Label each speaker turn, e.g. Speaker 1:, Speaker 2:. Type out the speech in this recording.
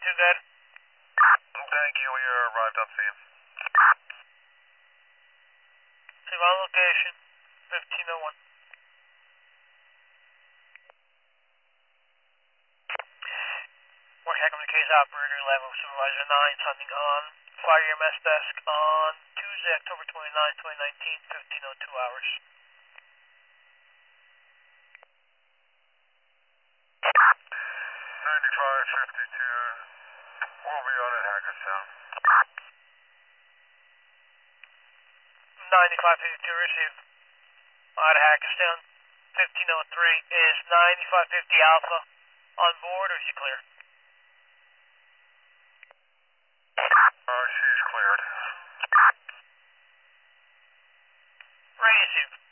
Speaker 1: good?
Speaker 2: Thank you, we arrived on scene.
Speaker 1: Save on location, 1501. Work communications operator level supervisor 9, sounding on fire EMS desk on Tuesday, October 29, 2019, 1502 hours.
Speaker 2: 9552, we'll be on at Hackettstown.
Speaker 1: 9552 received. Out of Hackettstown, 1503. Is 9550 Alpha on board or is he clear?
Speaker 2: She's cleared.
Speaker 1: Received.